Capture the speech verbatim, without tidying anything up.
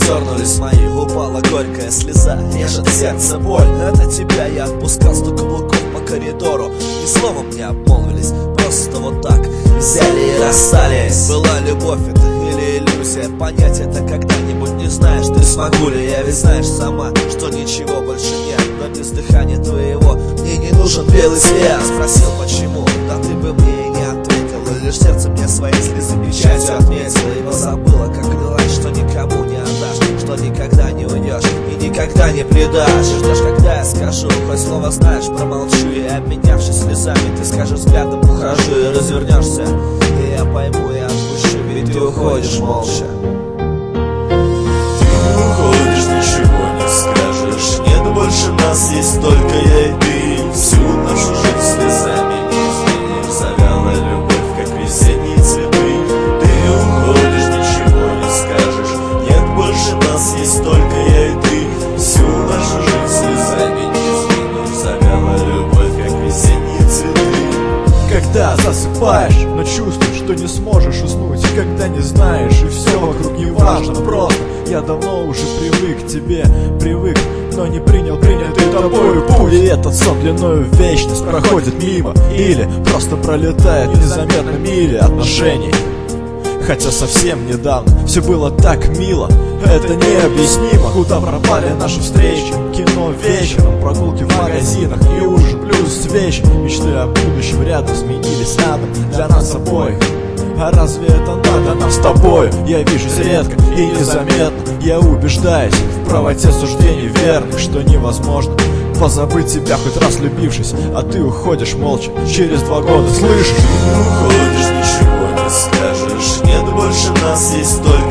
дернулись мои, упала горькая слеза, режет сердце боль. Это тебя я отпускал, стук каблуков по коридору, ни словом не обмолвились, просто вот так взяли и расстались. Была любовь это или иллюзия, понять это когда-нибудь не знаешь. Ты смогу ли, я ведь знаешь сама, что ничего больше нет. Но без дыхания твоего мне не нужен белый свет. Спросил почему, да ты бы мне и не ответила, лишь сердце мне свои слезы печатью отметила. Ибо забыла, как клялась, что никому не отдашь, что никогда не уйдешь и никогда не предашь. И ждешь, когда я скажу, хоть слово знаешь, промолчу. И обменявшись слезами, ты скажешь взглядом ухожу. И развернешься, и я пойму, и отпущу, ведь ты уходишь молча. Ты уходишь, ничего не скажешь, нет больше нас, есть только я и ты. Всю нашу жизнь слезами не изменишь, завяла любовь, как весенние цветы. Ты уходишь, ничего не скажешь, нет больше нас, есть только я и ты. Всю нашу жизнь слезами не изменишь, завяла любовь, как весенние цветы. Когда засыпаешь, но чувствуешь, что не сможешь уснуть, когда не знаешь, и все вокруг не важно, просто я давно уже привык к тебе, привык, но не принял принятый тобою путь. И этот сон длиною в вечность проходит мимо, или просто пролетает незаметно мили отношений. Хотя совсем недавно все было так мило, это необъяснимо. Куда пропали наши встречи, кино вечером, прогулки в магазинах и ужин плюс свечи. Мечты о будущем рядом сменились адом для нас обоих. А разве это надо нам с тобою? Я вижусь редко и незаметно, я убеждаюсь в правоте суждений верных, что невозможно позабыть тебя, хоть раз любившись, а ты уходишь молча через два года, слышишь? Ты уходишь, ничего не скажешь, нет больше нас, есть только